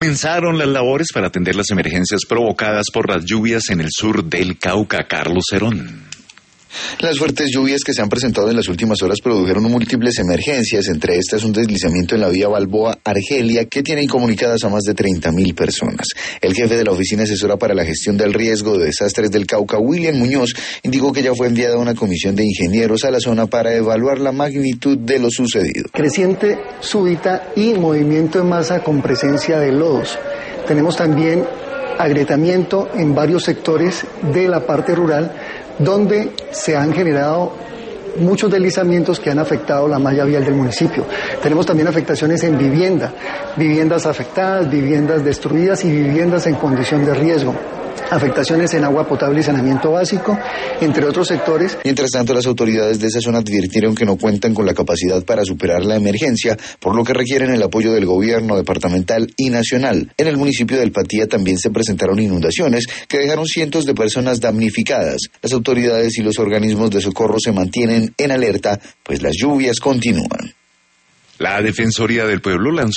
Comenzaron las labores para atender las emergencias provocadas por las lluvias en el sur del Cauca. Carlos Cerón. Las fuertes lluvias que se han presentado en las últimas horas produjeron múltiples emergencias, entre estas un deslizamiento en la vía Balboa-Argelia que tiene incomunicadas a más de 30.000 personas. El jefe de la Oficina Asesora para la Gestión del Riesgo de Desastres del Cauca, William Muñoz, indicó que ya fue enviada una comisión de ingenieros a la zona para evaluar la magnitud de lo sucedido. Creciente súbita y movimiento de masa con presencia de lodos. Tenemos también agrietamiento en varios sectores de la parte rural, donde se han generado muchos deslizamientos que han afectado la malla vial del municipio. Tenemos también afectaciones en viviendas afectadas, viviendas destruidas y viviendas en condición de riesgo. Afectaciones en agua potable y saneamiento básico, entre otros sectores. Mientras tanto, las autoridades de esa zona advirtieron que no cuentan con la capacidad para superar la emergencia, por lo que requieren el apoyo del gobierno departamental y nacional. En el municipio del Patía también se presentaron inundaciones que dejaron cientos de personas damnificadas. Las autoridades y los organismos de socorro se mantienen en alerta, pues las lluvias continúan. La Defensoría del Pueblo lanzó